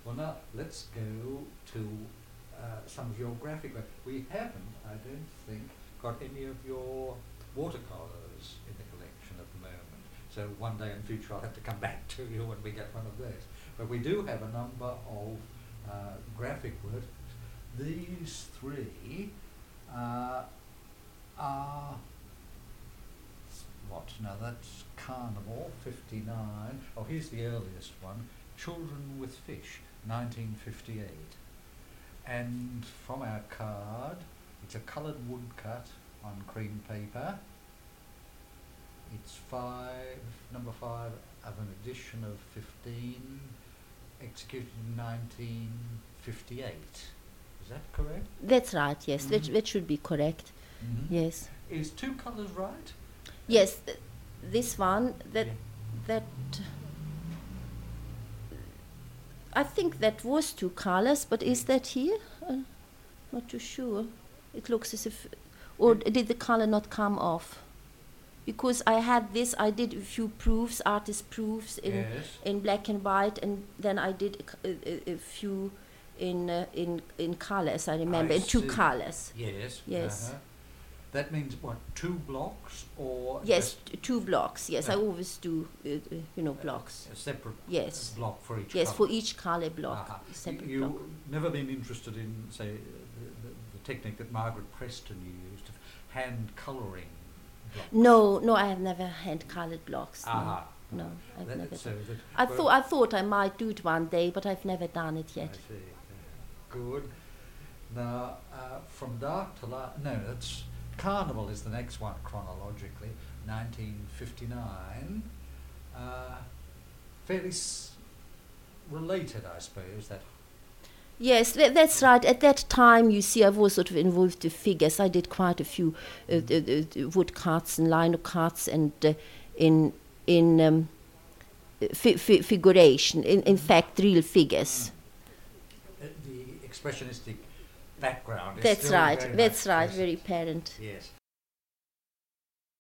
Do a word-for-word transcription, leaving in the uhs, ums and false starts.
Well, now let's go to uh, some of your graphic work. We haven't, I don't think, got any of your watercolours in the collection at the moment. So one day in the future I'll have to come back to you when we get one of those. But we do have a number of uh, graphic work. These three uh, are, what, now that's Carnival, fifty-nine. Oh, here's the earliest one, Children with Fish, nineteen fifty-eight. And from our card, it's a coloured woodcut on cream paper. It's five, number five of an edition of fifteen, executed in nineteen fifty-eight. Is that correct? That's right, yes. Mm-hmm. That, that should be correct. Mm-hmm. Yes. Is two colours right? Yes, th- this one, that, Yeah. that, I think that was two colors, but is that here? Uh, not too sure. It looks as if, or did the color not come off? Because I had this, I did a few proofs, artist proofs in Yes. in black and white, and then I did a, c- a- a few in uh, in in colors. I remember I in two see. colors. Yes. Yes. Uh-huh. That means what? Two blocks or Yes, just t- two blocks. Yes, I Uh, always do. Uh, uh, you know, blocks. a separate Yes. block for each Yes, colour? for each color block, Uh-huh. separate You block. never been interested in, say, the, the, the technique that Margaret Preston used of hand colouring blocks? No, no, I have never hand colored blocks. No, Ah, no, I've that- never. so Done. that- I well, thought I thought I might do it one day, but I've never done it I yet. see. yeah. Good. Now, uh, from dark to light, no, that's Carnival is the next one chronologically, nineteen fifty-nine. Uh, fairly s- related, I suppose, that. Yes, tha- that's right. At that time, you see, I was sort of involved with figures. I did quite a few uh, uh, uh, wood carts and lino carts, and uh, in in um, fi- fi- figuration. In, in fact, real figures. Uh, the expressionistic background is That's still right. very That's much right. present. Very apparent. Yes.